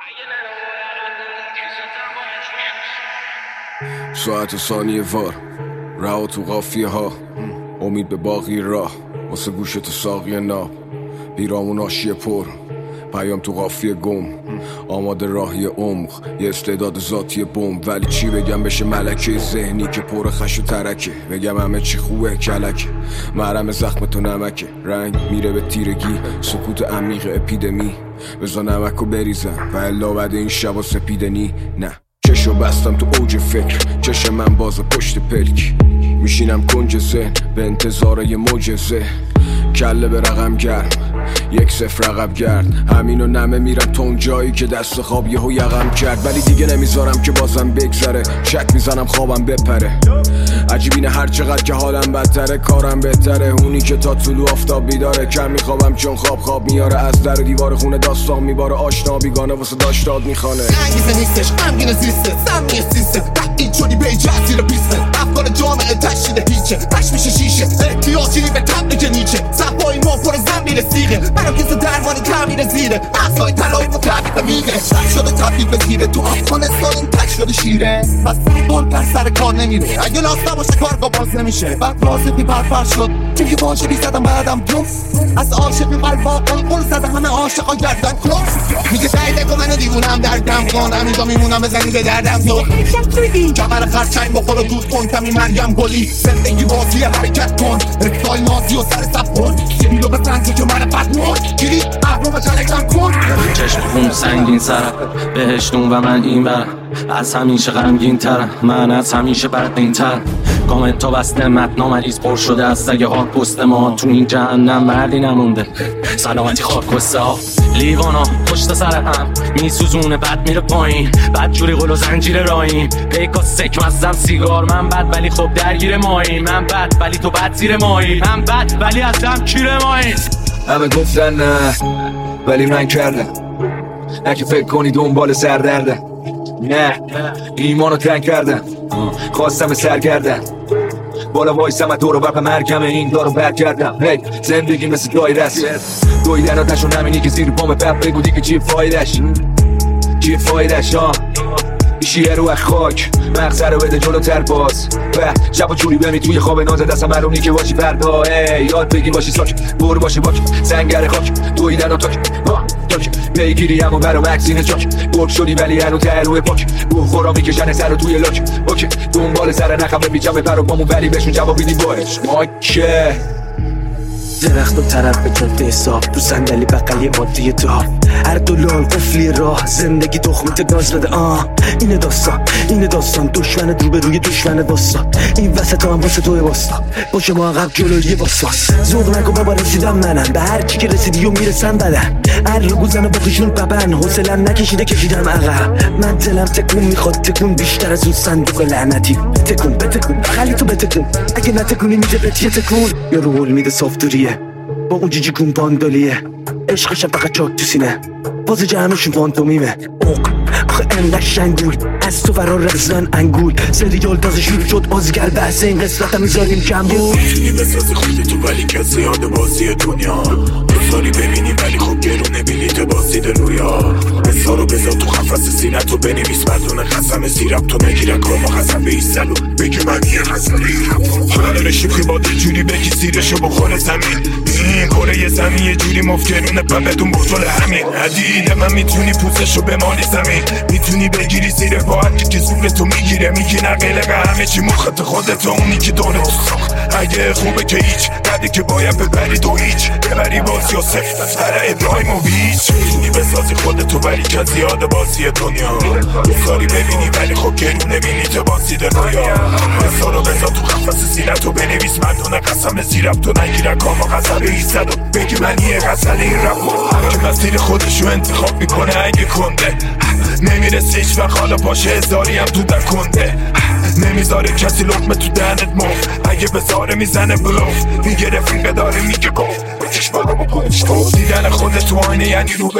ساعت ثانیه وار رها تو قافیه ها، امید به باقی راه واسه گوشت ساقی ناب، بیرامون آشیه پر پیام تو قافیه گم، آماده راهی عمق یه استعداد ذاتی بمب. ولی چی بگم بشه ملکه ذهنی که پر خش و ترکه، بگم همه چی خوبه کلکه، مرهم زخم تو نمکه، رنگ میره به تیرگی، سکوت عمیق اپیدمی، بزا نمکو بریزم و الا بعد این شبا سپیدنی. نه چشو بستم تو اوج فکر، چش من باز پشت پلک، میشینم کنج ذهن به انتظار یه معجزه، کله به رقم گرم 1-0 عقب گرد، همینو نمه میرم تو اون جایی که دست خواب یهو یقم کرد. ولی دیگه نمیذارم که بازم بگذره، شک میزنم خوابم بپره، عجیب اینه هر چقدر که حالم بدتره کارم بهتره، اونی که تا طلوع آفتاب بیداره، کم میخوابم چون خواب میاره، از در و دیوار خونه داستان میباره، آشنا بیگانه واسه داشتاد میخوانه. انگیزه نیستش غمگین زیسته سمی سیسته این چونی به ایجاد زیر پیسته، افکار جامعه تشکیل هیچه، پش میشه شیشه احتیاجی به تبلیغ نیچه، صفای ما پر زمین سیغه، منم کسی درمانی کمین زیره، اصلای تلایی مطبیق میگه، شده تبلیغ به زیره، تو افغانستان این تک شده شیره، پس بول پر سر کار نمیره، اگه لاست نباشه کارگاه باز نمیشه، بعد رازقی پرپر شد چون که باشه بی زدم بعدم جم، از عاشقی قلب واقعی قل زده همه عاشقا گردن کلوم، میگه سعیده که منو دیوونم دردم کن، همینجا میمونم بزنی به دردم تو کمر خرچنگ بخور و دود کن کمی مریم گلی، زندگی بازی حرکت کن رکتای نازی و سر سب کن، سیبیلو به سنگی که من پت مون گیری احرو به تلگرام کن، چشم خون سنگین سرم بهشتون و من این برم، از همیشه غمگین ترم، من از همیشه بدبین ترم، کامنت ها بسته متنا مریض پر شده از سگ هاک پست ما، تو این جهنم مردی نمونده سلامتی خاک کسته ها، لیوانا پشت سر هم میسوزونه بد میره پایین، بد جوری قل و زنجیر رایم، پیکا سک مزدم سیگار، من بد ولی خب درگیر ماییم، من بد ولی تو بد زیر مایی، من بد ولی از دم کیر مایی. همه گفتن نه ولی من کردم، نه که فکر کنی دنبال سردردم، نه ایمانو تنگ کردم، خواستم سرگردم، بالا وایسم دور و بر مرگم این دارو بر کردم، هی زندگی مثل دایره است، دویدن آتش و نمینی که زیر پام بب بگو دیگه چیه فایدش، چیه فایدش ها، شیه رو خاک مغزه رو بده جلوتر باز و شب و جوری بمی توی خواب نازه دستم مرونی که باشی فردا، یاد بگی باشی ساک بور باشی باک سنگر خاک دویدن و تاک پیگیری همون برا وکسین چاک، برد شدی ولی هنو تروه پاک، روح خورا میکشن سر رو توی لاک، اوکی دنبال سر نخم ببیجم به پر پامون ولی بهشون جواب بیدی باش ماکه درخت و طرف به جاده حساب، تو صندلی بغلی مادی دار، هر دلال قفلی راه، زندگی تخمت گاز بده اینه داستان دشمن رو به روی دشمن واسا، این وسط هم واسه توی واسا، باشه ما عقب جلوی واساس، ذوق نکن بابا رسیدم منم، به هر چی که رسیدی و میرسن بدن، هر رو گوزن و بخیشون ببن، حوصلم نکشیده کشیدم عقب، من دلم تکون میخواد تکون بیشتر از اون صندوق لعنتی، بتکون بغلی تو بتکون، اگه نتکونی میده بهت یه تکون، یا رو هول میده صافتوریه با اون جیجی کون باندالیه، عشقشم فقط چاک تو سینه، باز جهنمشون فانتومیمه، آخه انقدر شنگول از تو فرار رزن انگول، سریال تازه شروع شد آزگر بحث این قسمت هم میذاریم کم بود، میتونی بسازی خودی تو ولی کسی یاد بازی دنیا، بساری ببینی ولی خب گرونه بلیت بازید رویا، بسارو بذار تو خفص سینتو بنویس مردون قسم سیرم تو نگیرن کارما قسم به ایستلو بگه من یه قسم حالا نرشی خیباد جوری بگی سیرشو بخوره زمین، این کره زمین یه جوری مفکرونه بدون بطول همین، حدیده من میتونی پوزشو بمالی زمین، میتونی بگیری زیر باید که زور تو میگیره، میگی نقلقه همه چی مخط خودت اونی که داره تو ساخت، اگه خوبه که هیچ بعدی که باید ببری تو هیچ ببری بازی و سفت سر ابراهیم و بیچ، میتونی بسازی خودتو ولی که زیاد بازی دنیا، بساری ببینی ولی خب گرونه بینی تو بازی رویا، بسارو بذار تو قفص سینتو بنویس مردون قسم زیرم تو نگیره کاما قسم ایستد و بگی من یه غزل این رپ که مسیر خودشو انتخاب میکنه اگه کنده، نمیرسه هیچ وقت حالا باشه هزاری هم تو در کنده، نمیذاره کسی لقمه تو دهنت مفت، اگه بذاره میزنه بلوف، میگه رفیقه داره میگه گفت بچش بالا با پایش دیدن خودت تو آینه یعنی رو به رو شدن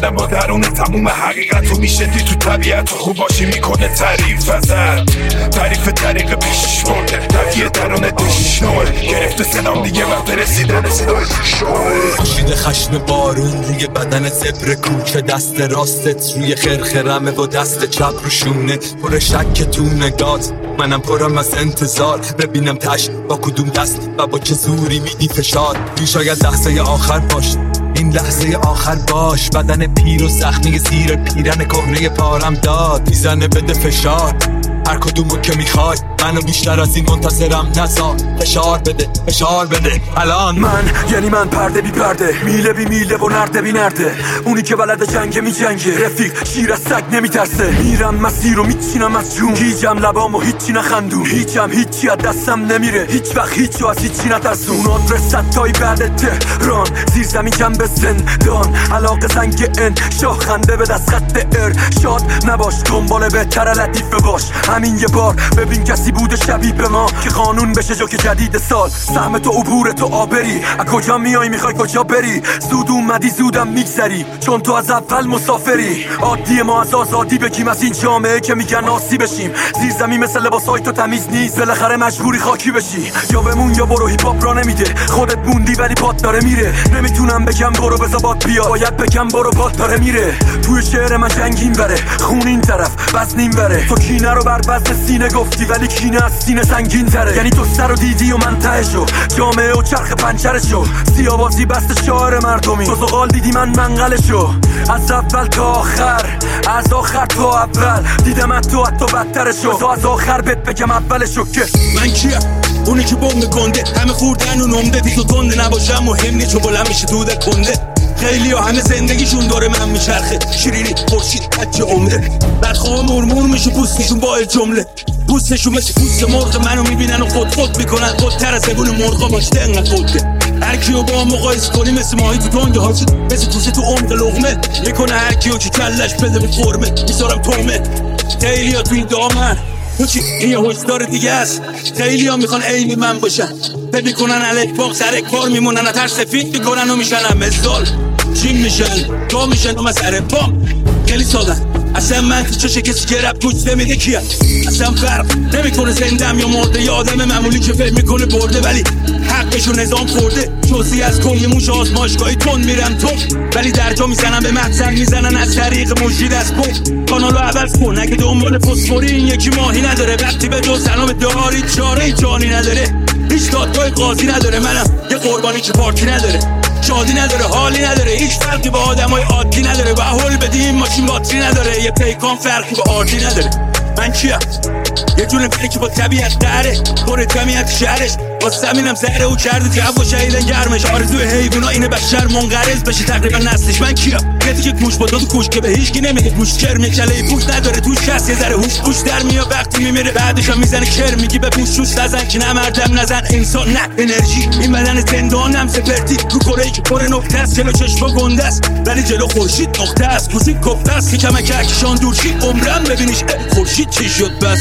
دلم با درون تموم حقیقت و میشه دید تو طبیعت و خوب باشی میکنه تعریف ازت تعریف طریق پیشش برده تفیه درون دشش نوه گرفته سلام دیگه وقت رسیدن صدای شوه کشیده خشم بارون روی بدن زبر کوچه دست راستت روی خرخرمه و دست چپ رو شونه پر شک تو نگات منم پرم از انتظار ببینم تش با کدوم دست و با چه زوری میدی فشار شاید لحظه آخر باش این لحظه آخر باش بدن پیر و زخمی زیر پیرن کهنه پارم داد میزنه بده فشار هر کدومو که میخوای منو بیشتر از این منتظرم نزار فشار بده فشار بده الان من پرده بی پرده میله بی میله و نرده بی نرده اونی که بلد جنگه می جنگه رفیق شیر از سگ نمیترسه میرم مسیر رو میچینم از جون گیجم لبامو هیچی نخندون هیچم هیچی از دستم نمیره هیچ وقت هیچو از هیچی نترسون آدرس ستایی بعد تهران زیر زمین کم به زندان علاقه زنگ ان شاه خنده به دست خط شاد نباش دنبال بهتر لطیفه باش همین یه بار ببین کسی بوده شبیه به ما که قانون بشه جو که جدید سال سهم تو عبور تو آبری از کجا میای میخوای کجا بری زود اومدی زودم میگذری چون تو از اول مسافری عادی ما از آزادی بگیم از این جامعه که میگن آسی بشیم زیر زمین مثل لباسای تو تمیز نیست بالاخره مجبوری خاکی بشی یا بمون یا برو هیپ هاپ را نمیده خودت موندی ولی پات داره میره نمیتونم بگم برو بذار باد بیا باید بگم برو پات داره میره توی شعر من جنگین بره خون این طرف وزنین بره تو کینه رو بر وزن سینه گفتی ولی کینه از سینه سنگین تره یعنی تو سر رو دیدی و من تهشو جامعه و چرخ پنچرشو سیاوازی بست شعر مردمی تو زغال دیدی من منقلشو از اول تا آخر از آخر تا اول دیدم تو حتی بدترشو تو از آخر بهت بگم اولشو که من کیم اونی که بمب گنده همه خوردن و نمده دیگه گنده نباشم مهم نیست چون بلند میشه دوده کنده خیلی ها همه زندگیشون داره من میچرخه شیرینی خورشید حج عمره بدخواه مرمور میشه پوستشون با جمله پوستشون مثل پوست مرغ منو میبینن و خود میکنن خودتر از زبون مرغا باشته انقدر خوده هر کیو با هم مقایسه کنی مثل ماهی تو دنگ هاچی مثل توسه تو عمق لغمه میکنه هر کیو که کلش بده به فرمه میذارم تومه خیلی ها تو این دامن تو چی؟ این یه هشدار دیگه است خیلی ها میخوان عین من باشن فکر میکنن الک باق سر کار میمونن ترس فکر میکنن و میشن هم مثال چین میشن تا میشن و مسئله پام خیلی سادن اصلا من تو چشه کسی که رب گوش نمیده کیه اصلا فرق نمیکنه زندم یا مرده یا آدم معمولی که فکر میکنه برده ولی حقشو نظام خورده جزئی از کن یه موش آزمایشگاهی تون میرم تو ولی درجا میزنن به مقصد میزنن از طریق مجید از پون کانالو عوض کن اگه دنبال فسفوری این یکی ماهی نداره وقتی به جز سلام داری چاره جانی نداره هیچ دادگاه قاضی نداره منم یه قربانی که پارتی نداره شادی نداره حالی نداره هیچ فرقی با آدمای عادی نداره و هول بدیم ماشین باتری نداره یه پیکان فرقی با عادی نداره من کیم یه جون فکر که با طبیعت داره پر جمعیت شهرش واسه همینم زهره او کرده جو و شهیدن گرمش آرزوی حیوونا اینه بشر منقرض بشه تقریبا نسلش من کیم یه دیگه گوش با دو کوش که به هیچ کی نمیگه گوش کرم کله پوش نداره توش کس یه ذره هوش پوش در میاد وقتی میمیره بعدش هم میزنه کر میگی به پوش شوش نزن که نمردم نزن انسان نه انرژی این بدن زندانم سپرتی رو کره‌ای که پر نقطه است جلو چشم گنده است ولی جلو خورشید نقطه است کوزید گفته است که کمک کشان دورشی عمرم ببینیش خورشید چی شد بس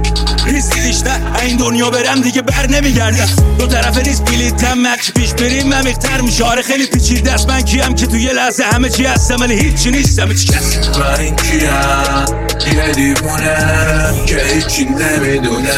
ریسکیش نه این دنیا برم دیگه بر نمیگردم دو طرف ریسک بلیتم مکش پیش بریم عمیق‌تر میشه آره خیلی پیچیده است من کیم که تو یه لحظه همه چی هستم ولی هیچی نیستم هیچ کس من کیم یه دیوونه که هیچی نمیدونه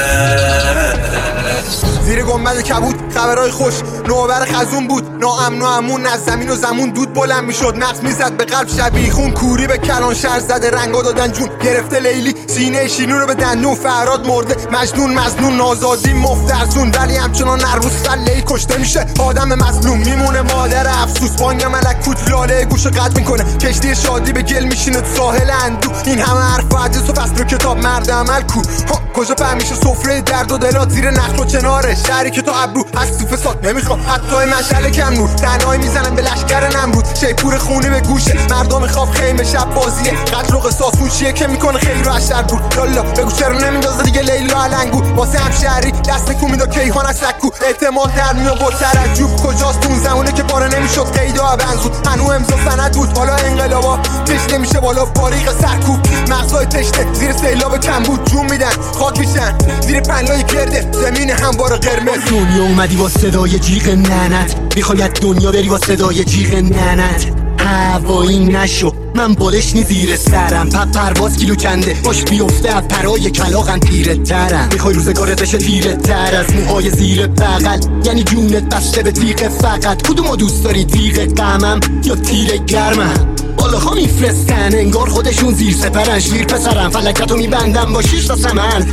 زیر گنبد کبود خبرهای خوش نوبر خزون بود ناامن و امون از زمین و زمون دود بلند میشد نقص میزد به قلب شبیه خون کوری به کلان شهر زده رنگا دادن جون گرفته لیلی سینه شیرین رو به دندون فراد مرده مجنون مظنون آزادی مفترزون ولی همچنان هر روز سله‌ای کشته میشه آدم مظلوم میمونه مادر افسوس بانگ ملکوت لاله گوش قطع میکنه کشتی شادی به گل میشینه تو ساحل اندو این همه حرف حدیث و فصل و کتاب مرد عمل کو کجا فهمیشه سفره درد و دلات زیر نخل و چناره شهری که تو ابرو از تو فساد نمیخواد حتی مشعل کم نور تنهایی میزنن به لشکر نمرود شیپور خونه به گوشه مردم خواب خیمه شب بازیه قتل و قصاص اون چیه که میکنه خیر و اشر دور لالا بگو چرا نمیندازه دیگه لیلا علنگو واسه همشهری دست کو میداد کیهان از سکو اعتماد در میاد با ترجوب کجاست اون زمونه که پاره نمیشد قیدا بنزود هنو امضا سند بود حالا انقلابا پیش نمیشه بالا باریق سرکوب مغزای تشته زیر سیلاب کم بود جون میدن خاک میشن زیر پنلای گرده زمین هموار قرمز دنیا اومدی با صدای جیغ ننت میخواد دنیا بری با صدای جیغ ننت هوایی نشو من بالش نی زیر سرم پرواز کیلو کنده باش بیفته از پرای کلاغم پیره ترم میخوای روزگارت بشه تیره تر از موهای زیر بغل یعنی جونت بسته به تیغ فقط کدومو دوست داری تیغ غمم یا تیر گرمم بالاها میفرستن انگار خودشون زیر سپرن شیر پسرم فلکتو میبندم با 6 تا سمن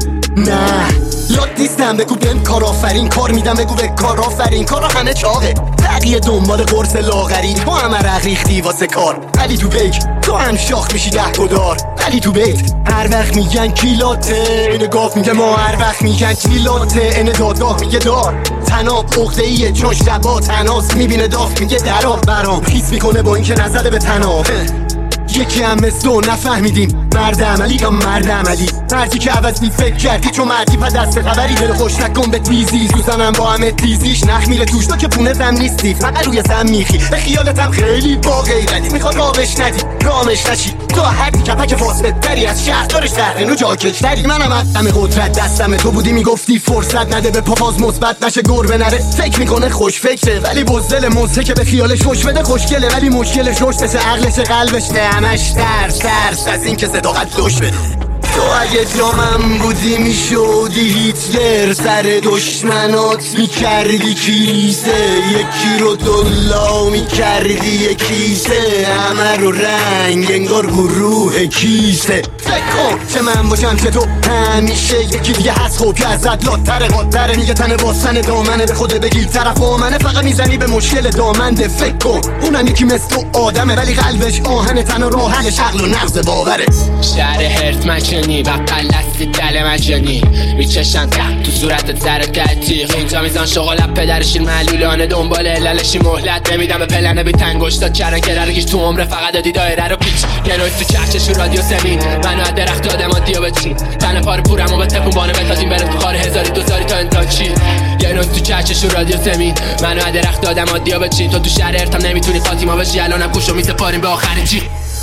نه یاد نیستم بگو بهم کارآفرین کار میدم بگو به کارآفرین کارا همه چاقه بقیه دنبال قرص لاغری تو هم عرق ریختی واسه کار ولی تو بیک تو هم شاخ میشی 10 دلار ولی تو بیت هر وقت میگن کیلاته این گاف میگه ما هر وقت میگن کیلاته این دادگاه میگه دار تناب عقده‌ایه چون شبا تناس میبینه داغ میگه دراب برام خیس میکنه با اینکه نزده به تناب یکی هم مثل تو نفهمیدیم مرد عملی یا مرد عملی مردی که عوض می فکر کردی چون مردی پا دست خبری دل خوش نکن به تیزی زوزنم با همه تیزیش نخ میره توش تو که پونه زم نیستی فقط روی زم میخی به خیالتم خیلی با غیرتی میخواد رامش ندی رامش نشی تو هردی کپک فاصله تری از شهردارش تحرینو جاکش تری منم عدم قدرت دستم تو بودی میگفتی فرصت نده به پاپاز مثبت نشه گربه نره فکر میکنه خوش فکره ولی بزدل موزه که به خیالش خوش بده خوشگله ولی مشکلش رشدشه عقلش قلبش همش ترس از این که صداقت لوش بده تو اگه جامم بودی میشودی هیتلر سر دشمنات میکردی کیسه یکی رو دلا میکردی یکیسه همه رو رنگ انگار گروه کیسه فکر کن چه من باشم چه تو همیشه یکی دیگه هست خوب که ازت لاتره قاتره میگه تن باستن دامنه به خود بگیر طرف آمنه فقط میزنی به مشکل دامنده فکر کن اونم یکی مثل تو آدمه ولی قلبش آهنه تن و راهنش عقل و نغز باوره شهر هرت مکنی بقل دستی دل مجانی میچشن تحت تو صورتت زر تحتیق اینجا میزان شغلت پدرشین معلولانه دنبال علالشی مهلت نمیدم به پلنه بی تنگشتا چرن که ررگیش تو عمره فقط دادی دایره رو پیچ یه نویز تو چرچش رو رادیو سمین منو از درخت آدم آدیو بچین تن پار پورم و به تپون بانه بتازیم بره تو خار 1200 تا انتان چی یه نویز تو چرچش رو رادیو سمین منو از درخت آدم آدیو بچین تو شهر هرتم نمیتونی فاطیما بشی الانم کوشو میسپاریم به آخر چی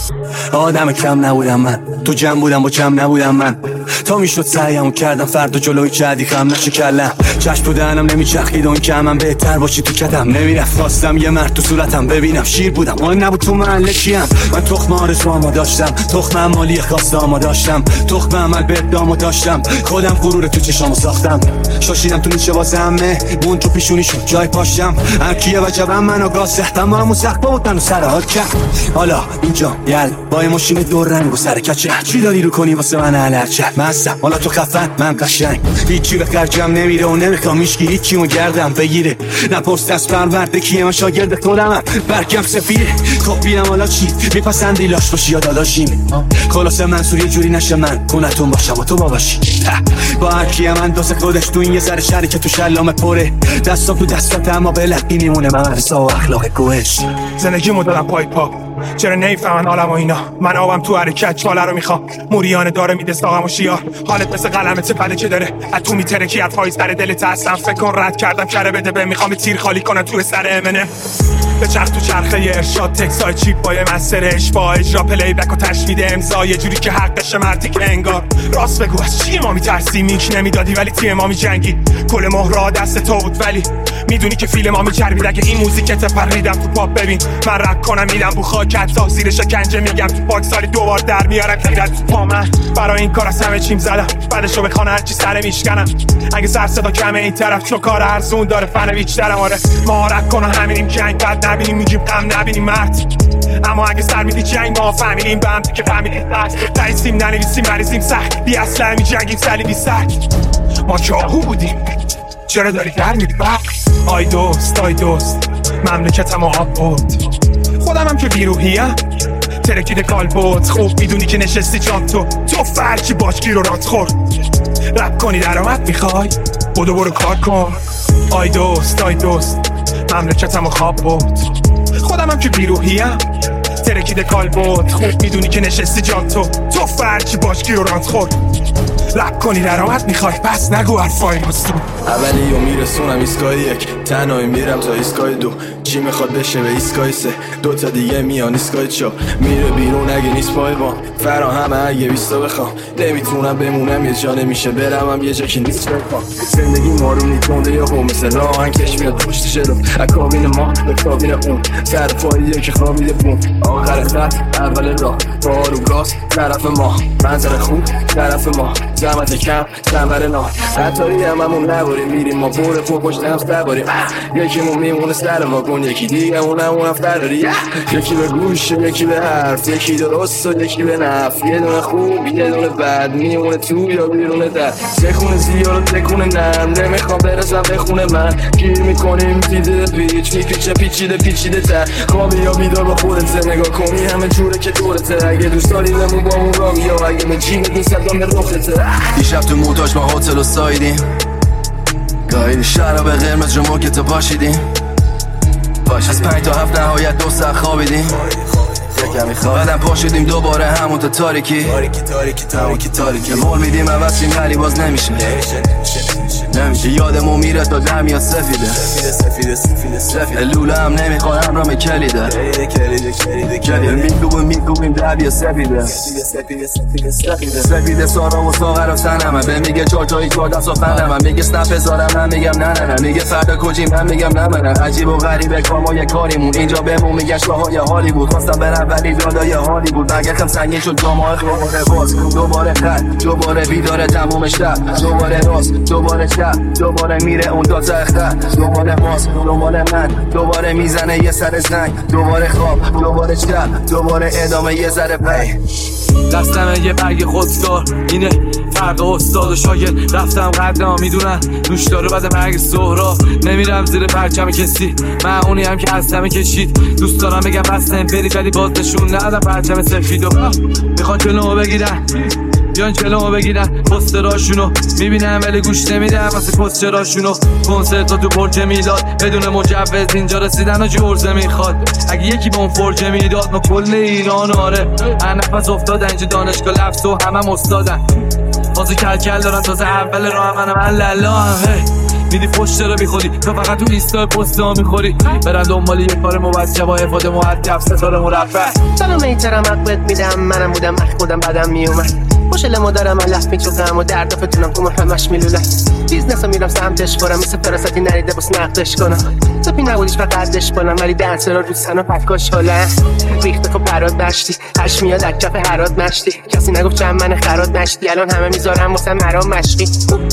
آدم کم نبودم من تو جمع بودم با کم نبودم من تا میشد سعیمو کردم فردا جلوی کردی خم نشه کلم چشم تو دهنم نمیچرخید اون که من بهتر باشی تو کتم نمیرفت خواستم یه مرد تو صورتم ببینم شیر بودم اون نبود تو محله کیم من تخم آرزوامو داشتم تخم مالی خواستامو داشتم تخم عمل به ادامو داشتم خودم غرور تو چشامو ساختم شاشیدم تو نیچه واسه همه مون تو پیشونی شد جای پاشم هر کیه وجبم منو گاسه تمامو سخت بود منو سر حال کرد حالا اینجا یل با ماشین دور رنگ و سر کچه چی داری رو کنی واسه من علرچه مستم حالا تو خفن من قشنگ هیچی به خرجم نمیره و نمیخوام هیچکی هیچیمو گردم بگیره نپرس دست پرورده کیه من شاگرد خودمم برگم سفیره خب بینم حالا چی میپسندی لاش باشی یا داداشیم خلاصه منصور یه جوری نشه من کنتون باشم و تو باشی با هر کیه من دوست خودش تو این یه ذره شری که تو شلام پره دستم تو دستات اما بلقی میمونه من رسا و اخلاق کوش زندگی مدلم پای پا چرا نمیفهمن حالم و اینا من آبم تو حرکت چاله رو میخوام موریانه داره میده ساقم و شیار حالت مثل قلمت پده که داره از تو میترکی از پایز در دلت هستم فکر کن رد کردم کره بده به میخوام تیر خالی کنم تو سر امنه به چرخ تو چرخه ارشاد تکسای چیپ با یه مسئله اشبا اجرا پلی بک و تشوید امضا یه جوری که حقش مردی که انگار راست بگو از چی ما میترسی میک نمیدادی ولی تیم ما میجنگی کل مهرها دست تو بود ولی میدونی که فیلم ما میچربید اگه این موزیکت پریدم تو پاپ ببین من رپ کنم میدم بو خاکت تا زیر شکنجه میگم تو پاک سالی 2 بار در میارم غیرت تو پا من برای این کار از همه چیم زدم بعدشو به خانه هرچی سر میشکنم اگه سر صدا کمه این طرف چون کار ارزون داره فن بیشترم آره مهارت کن و همینیم جنگ بعد نبینیم میگیم غم نبینیم مرد اما اگه سر میدی جنگ ما فهمیدیم به هم که فهمیدیم دایسیم ننویسیم مریضیم سخت بی اصلا میجنگیم سلیبی سخت ما چاهو بودیم چرا داری در میری آی دوست مملکتم آب بود خودم هم که بیروحیم ترکید کال بود خوب میدونی که نشستی جان تو فرچی باشگی رو رات خور رپ کنی درآمد میخوای برو کار کن آی دوست مملکتم خواب بود خودم هم که بیروحیم ترکید کال بود خوب میدونی که نشستی جان تو فرچی باشگی رو رات خور رپ کنی درآمد میخوای پس نگو حرفای مستون اولی و میرسونم ایستگاه 1 تنهایی میرم تا ایسکای 2 چی میخواد بشه به ایسکای 3 دوتا دیگه میان ایسکای 4 میره بیرون اگه نیست پای بام فراهمه اگه 20 بخوام نمیتونم بمونم یه جا نمیشه برم هم یه جا که نیست بخوام زندگی مارونی تونده یا هم مثل راهن کش میاد پشت شرف اکابین ما به کابین اون سر پاییه که خوابیده بون آخر خط اول راه بارو راست طرف ما منظر خوب طرف ما زحمت کم سنبر نه حتاری هممون نباریم میریم ما بور پو پشت هم سباریم یکیمون میمونه سر واگن یکی دیگه اونم افتر داری یکی به گوش یکی به حرف یکی درست و یکی به نفت یه دونه خوب یه دونه بد میمونه تو یا بیرونه در تکونه زیاد و تکونه نرم نمیخوام برسم به خونه من گیر میکنیم دیده پیچ میپیچه پیچیده تر خوابی یا بیدار با خودت نگاه کنی همه جوره که دورته اگه دوست داری بمون با اون رامی یا اگه به جیبت نیست دام به رخته دیشب تو موتاج ما هتل و سایدیم گاهی شراب قرمز جمعه که تو پاشیدیم از 5 تا 7 نهایت 2 ساعت خوابیدیم کمی بعدم پاشیدیم دوباره همون تا تاریکی مول میدیم عوضیم ولی باز نمیشه یادمون میره تا دم یا سفیده لوله هم نمیخواد همرام کلیده میگوبیم دب یا سفیده سارا و ساغر و سنمه به میگه 4 تا 4 دست و فندمه میگه سنپ بذارم من میگم نه میگه فردا کجیم من میگم نه عجیب و غریبه کارمای کاریمون اینجا بمون میگه شاهای حالی بود خواستم برم ولی دادای حالی بود نگرخم سنگین شد جامعه دوباره باز دوباره خط دوباره بیداره تموم شب دوباره راست دوباره شب دوباره میره اون دو تا اختر دوباره باز دوباره من دوباره میزنه یه سر زنگ دوباره خواب دوباره شب دوباره ادامه یه ذره پی دستم یه برگ خودکار اینه فرق استاد و شاگرد رفتم قدرم میدونن دوش داره بعد مرگ سهرا نمیرم زیر پرچم کسی من اونی هم که هستم کشید دوست دارم بگم بستم برید ولی باز نشون ندادم پرچم سفید و میخوان جلومو بگیرن بیان جلومو بگیرن پستراشونو میبینم ولی گوش نمیدم واسه پستراشونو کنسرت تو برج میلاد بدون مجوز اینجا رسیدن و جرزه میخواد اگه یکی به اون فرجه میداد ما کل ایران آره هر نفس افتادن اینجا دانشگاه لفظ و همه استادن بازی کل دارن تازه اول راه من لالا هم میدی پشت رو بیخودی تو فقط تو ایستا پست ها میخوری برن دنبال یه کار موجه با افاده مهدف ستاره مرفع سلام میترم عقبت میدم منم بودم خودم بدم میومد خوشل مادرم من لفت میچوکم و در دفتونم تو همش میلوله بیزنس رو میرم سمتش برم مثل فراستی نریده بس نقدش کنم سپی نبودیش فقدش کنم ولی دنسر رو سن و پکاش حاله ریخته خب برات نشتی هش میاد از کف حرات نشتی کسی نگفت چند من خرات نشتی الان همه میذارم واسه مرام مشقی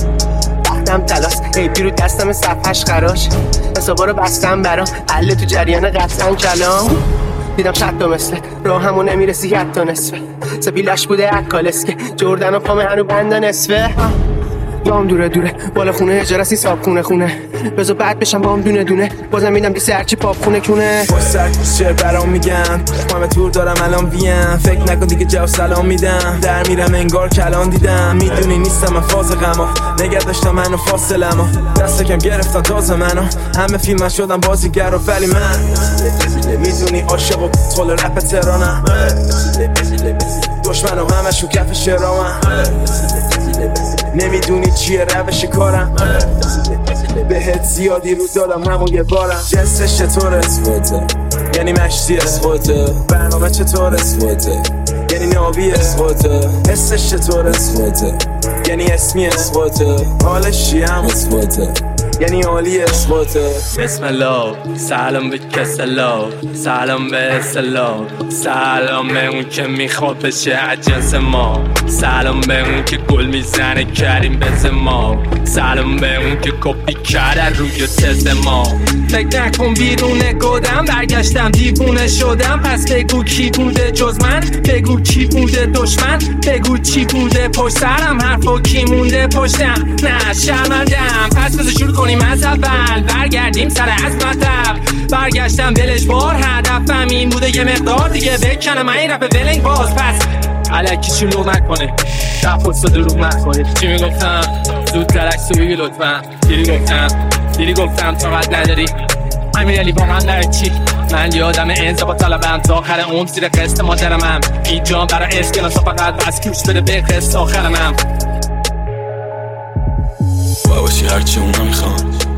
وقتم تلاس ایپی رو دستم صفحش خراش حسابا رو بستم برام حل تو جریان قصدن کلام دیدم شد تا مثل راه همون نمیرسی حتی نصفه سپیلش بوده اکالسکه جردن و پامه هنو بنده نصفه بام دوره بالا خونه اجارسی ساب خونه بزا بعد بشم بام دونه بازم میدم دیسه هرچی پاپ خونه کونه باش سرکوش چه برام میگن همه تور دارم الان ویم فکر نکن دیگه جواب سلام میدم در میرم انگار کلان دیدم میدونی نیستم من فاز غما نگه داشتم منو فاصلما دست کم گرفتن تازه منو همه فیلم شدم بازیگر و ولی من میدونی عاشق و طول رپ تهرانم دشمنم همشون کف شرامم نمیدونی چیه روش کارم بهت زیادی رو دادم همون یه بارم جنسش چطوره یعنی مشتیه برنامه چطوره یعنی ناویه حسش چطوره یعنی اسمیه حالش چیه هم یعنی عالیه بسم الله سلام به کسلا سلام به اسلام سلام به اون که میخواد بشه عجنس ما سلام به اون که گل میزنه کریم بز ما سلام به اون که کپی کرده روی تز ما فکر نکن بیرون گودم برگشتم دیوونه شدم پس بگو کی بوده جز من بگو کی بوده دشمن بگو چی بوده پشت سرم حرفا کی مونده پشتم نه شرمندم پس بذار شروع کنیم از اول برگردیم سر از مطب برگشتم دلش بار هدفم این بوده یه مقدار دیگه بکنم این رپ ولنگ باز پس علکی شلوغ نکنه رفت دروغ نکنه چی میگفتم زودتر عکسو بگی لطفا دیری گفتم طاقت نداری امیرالی با من در چی من یادم انضباط طلبم تا آخر عمر زیر قسط مادرمم اینجا برای اسکناس فقط بس گوش بده به قسط آخرمم باشی هرچی اونا میخوان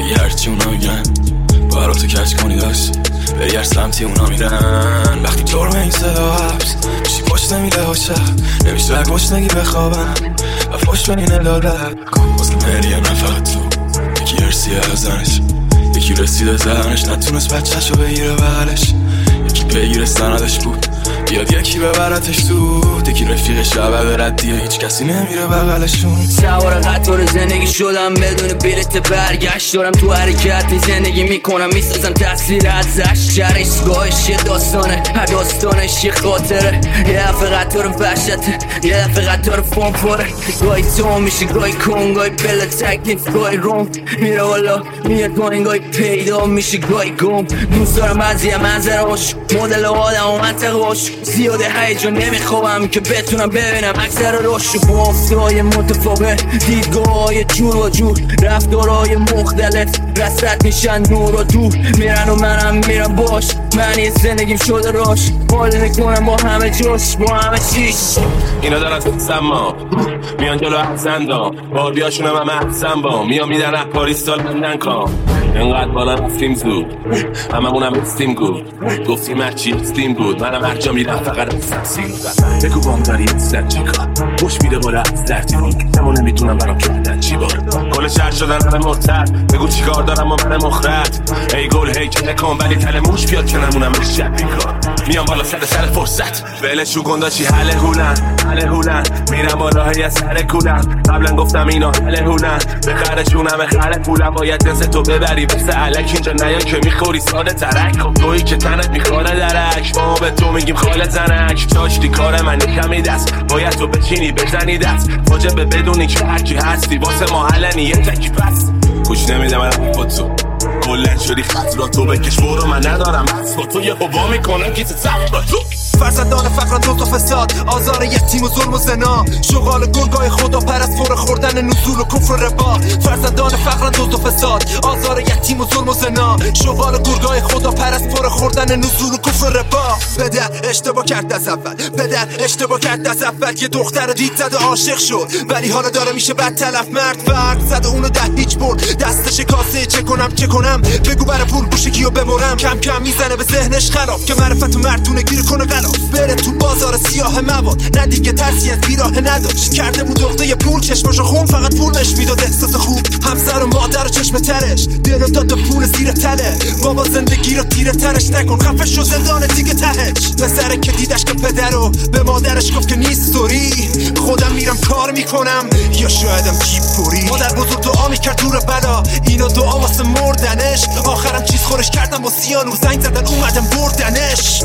اگه هرچی اونا میگن برا تو کج کنی داشت بری هر سمتی اونا میرن. وقتی جرم این صدا حبس میشی پشت نمیده ها شب نمیشه بگوش نگی بخوابم و پشت بنی ندادت واسه مریم نفقت تو یکی ارسیه از زنش یکی رسیده زنش نتونست بچهشو بگیره بغلش یکی بگیره سندش بود بیاد یکی ببرتش تو یکی رفیق شبه برد هیچ کسی نمیره بغلشون. سوار قطار زندگی شدم بدون بلیت برگشت دارم تو حرکت زندگی میکنم میسازم تصویر ازش جرش گاهش یه داستانه هر داستانش یه خاطره یه دفعه قطار وحشته یه دفعه قطار فانفاره گاهی تو میشه گاهی کن گاهی بله تکلیف گاهی روم میره والا میاد گاهی پیدا میشه گاهی گم دوست دارم بعضی منظرهاش مدل آدم و منطقهاش زیاده هیجان نمیخوابم که بتونم ببینم اکثر روش با افتهای متفاوت دیدگاه‌های جور و جور رفتارهای مختلف رسرت میشن نور و دور میرن و منم میرم باش معنی زندگیم شده راش حال میکنم با همه جوش با همه چیش. اینا دارن تو سما میان جلو احزندام بار بیاشونم همه احزن با میان میدن اه پاریس سال بندن کام اینقدر بالا رفتیم زود هممونم استیم گود گفتیم هرچی استیم بود منم هر جا میرم فقط استیم بود بگو بام داری استن چیکار خوش میده بالا از درتیمی نمو نمیتونم برام کردن چی بار کل شهر شدن همه مرتد بگو چیکار دارم و من مخرد ای گل هی که نکن ولی تل موش بیاد که نمونم شب بیکار میام بالا سر فرصت ولشو گندا چی حله هولن میرم بالا هی از سر کولن قبلا گفتم اینا حله هولن به خرشون همه خره پولم باید دست تو ببری بسه علک اینجا نیا که میخوری ساده ترک خب تویی که تنت میخوره درک ما به تو میگیم خاله زنک داشتی کار من کمی دست باید تو بچینی بزنی دست واجبه بدونی که هرکی هستی واسه ما حلنی یه تکی پس خوش نمیده من تو کلن شدی خط را تو بکش برو من ندارم بس با تو یه هوا میکنم کیت سفت با تو فرزندان فقران دوست و فساد آزار یتیم و ظلم و زنا شغال گرگای خدا پرست فور خوردن نزول و کفر و ربا فرزندان فقران دوست و فساد آزار یتیم و ظلم و زنا شغال گرگای خدا پرست فور خوردن نزول و کفر و ربا پدر اشتباه کرد از اول یه دختر دید زد عاشق شد ولی حالا داره میشه بد تلف مرد فرق زد اونو ده هیچ برد دستش کاسه چه کنم بگو برای پول گوشگیو ببرم کم کم میزنه به ذهنش خلاف که معرفت و مردونه گیر کنه غلاف بره تو بازار سیاه مواد نه دیگه ترسی از بیراه نداشت کرده بود دغده پول چشماشو خون فقط پولش میداد احساس خوب همسر و مادر و چشم ترش دلو داد پول زیر تله بابا زندگی رو تیره ترش نکن خفه شو زندان دیگه تهش پسره که دیدش که پدرو به مادرش گفت که نیست دوری خودم میرم کار میکنم یا شایدم جیب پوری مادر بزرگ دعا میکرد دور بلا اینو دعا واسه مردنش آخرم چیز خورش کردم و سیانو زنگ زدن اومدم بردنش.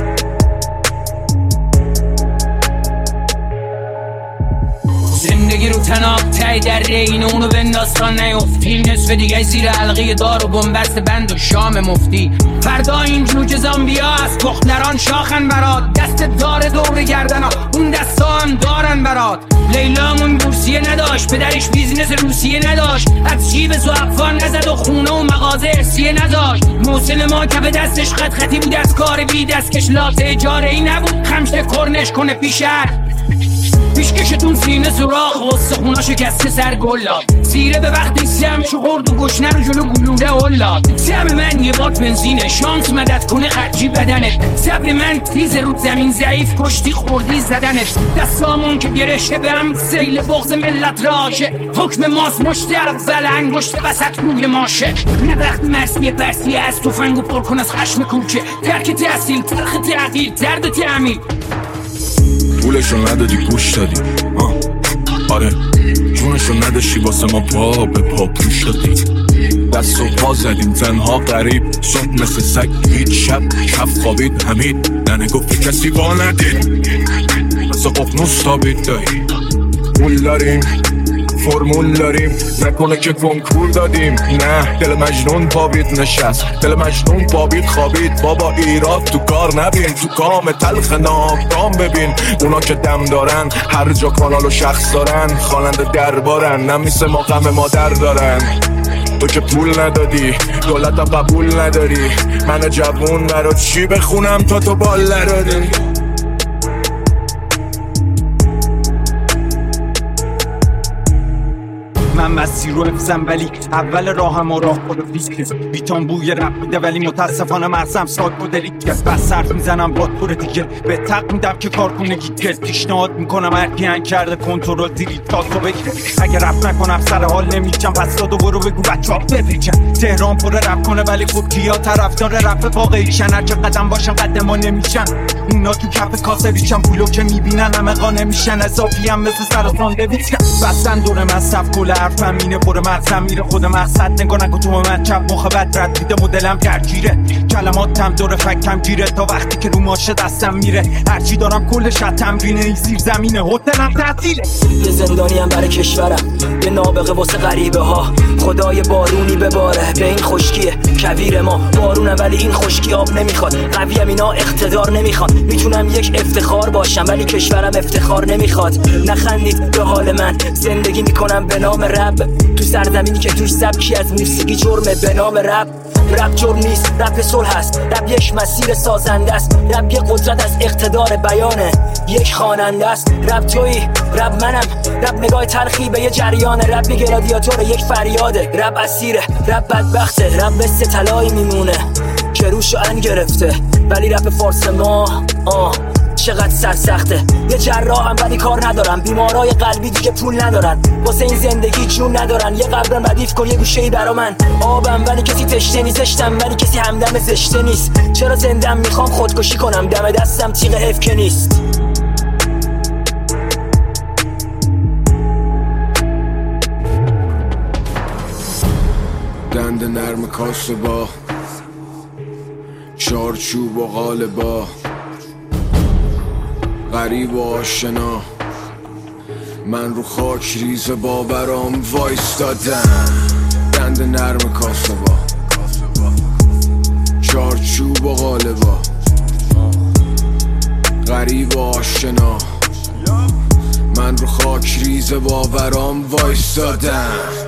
زندگی رو تناب تای در رین اونو بنداستان نیفتی نصف دیگه زیر حلقه دار و بنبست بند و شام مفتی فردا این جوج زامبیا از پختران شاخن برات دست دار دور گردنا اون دستا هم دارن برات لیلامون بورسیه نداشت پدرش بیزینس روسیه نداشت از جیب زعفان نزد و خونه و مغازه ارسیه نداشت محسن ما کف دستش خطی بود از کار بی دستکش لاته اجاره ای نبود خمشه کرنش کنه پیشر پیشکشتون سینه سراخ و سخونا شکسته سر گلاد سیره به وقتی سمشو خورد و گشنه رو جلو گلوله اولاد سم من یه باد بنزینه شانس مدد کنه خرجی بدنت صبر من تیز رو زمین ضعیف کشتی خوردی زدنت دستامون که گرشته به هم سیل بغض ملت راشه حکم ماست مشت اول انگشت وسط روی ماشه نه وقت مرسی برسی از توفنگو پر کن از خشم کوچه ترک تحصیل تلخ تحقیل درد تعمیل پولشو ندادی گوش دادی آره جونشو نداشتی واسه ما پا به پا پوش دادی دست و پا زدیم زنها غریب صبح مثل سگ هیچ شب کف خوابید همید ننه گفت کسی با ندید مثل ققنوس تابید دایی پول داریم فرمول داریم نکنه که کنکور دادیم نه دل مجنون پابید نشست دل مجنون پابید خوابید بابا ایراد تو کار نبین تو کام تلخ ناکام ببین اونا که دم دارن هر جا کانال و شخص دارن خواننده دربارن نمیسه ما غم مادر دارن تو که پول ندادی دولت قبول نداری من جوون برات چی بخونم تا تو بال نداری من مسیر رو حفظم ولی اول راهم و راه خود فیزیک بیتام بوی رپ میده ولی متاسفانه مرزم ساک و دلیت بس صرف میزنم با طور دیگه به تق میدم که کار کنه گیت پیشنهاد میکنم هر کی هنگ کرده کنترل دیلیت تا تو بگیره اگه رپ نکنم سر حال نمیچم پس دادو برو بگو بچه‌ها بپیچن تهران پر رپ کنه ولی خب کیا طرفدار رپ واقعیشن هر چه قدم باشن قدما نمیشن اونا تو کف کاسه ریشن پولو که میبینن همه قانه میشن اضافی هم مثل سرطان دویچن بستن دور من صف کل حرفم اینه پر مغزم میره خود مقصد نگاه نکن تو من چپ مخبت رد میده مدلم درگیره کلماتم دور فکتم گیره تا وقتی که رو ماشه دستم میره هرچی دارم کلش از تمرینه این زیر زمینه هتلم تعطیله یه زندانیم برای کشورم یه نابغه واسه غریبه ها خدای بارونی بباره به این خشکیه کویر ما بارونه ولی این خشکی آب نمیخواد قویم اینا اقتدار نمیخوان میتونم یک افتخار باشم ولی کشورم افتخار نمیخواد نخندید به حال من زندگی میکنم به نام رب تو سرزمینی که توش سبکی از موسیقی جرمه به نام رب جرم نیست رپ صلح هست رپ یک مسیر سازنده است رپ یک قدرت از اقتدار بیانه یک خواننده است رپ تویی رپ منم رپ نگاه تلخی به یه جریان رپ یک رادیاتور یک فریاده رپ اسیره رپ بدبخته رپ مثل طلایی میمونه که روشو ان گرفته ولی رپ فارس ما چقدر سرسخته یه جراحم ولی کار ندارم بیمارای قلبی دیگه پول ندارن واسه این زندگی جون ندارن یه قبرم ردیف کن یه گوشه‌ای برا من آبم ولی کسی تشنه نیست زشتم ولی کسی همدم زشته نیست چرا زندم میخوام خودکشی کنم دم دستم تیغ حیف که نیست دند نرم کاسه با چارچوب و قالبا غریب و آشنا من رو خاک ریز باورام وایستادم دند نرم کاسه با چارچوب و قالبا غریب و آشنا من رو خاک ریز باورام وایستادم